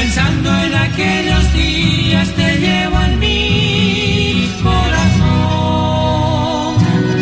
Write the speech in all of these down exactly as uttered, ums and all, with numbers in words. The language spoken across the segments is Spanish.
Pensando en aquellos días te llevo en mi corazón.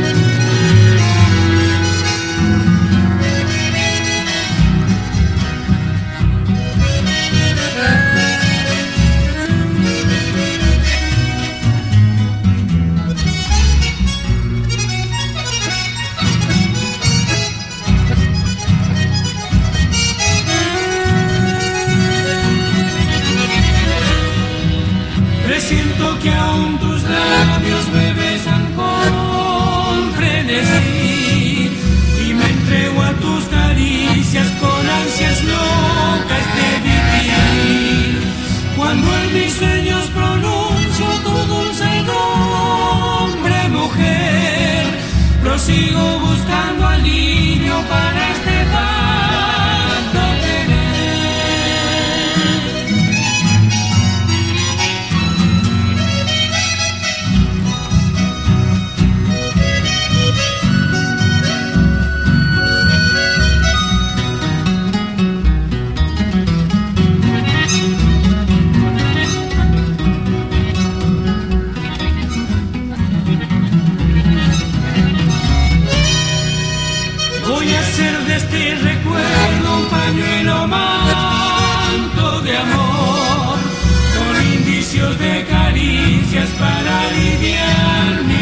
Presiento que aún tus labios me besan con frenesí y me entrego a tus caricias con ansias locas de vivir. Cuando en mis sueños pronuncio tu dulce nombre, mujer, prosigo buscando alivio para este vasto querer. Voy a hacer de este recuerdo un pañuelo manto de amor, con indicios de caricias para aliviar mi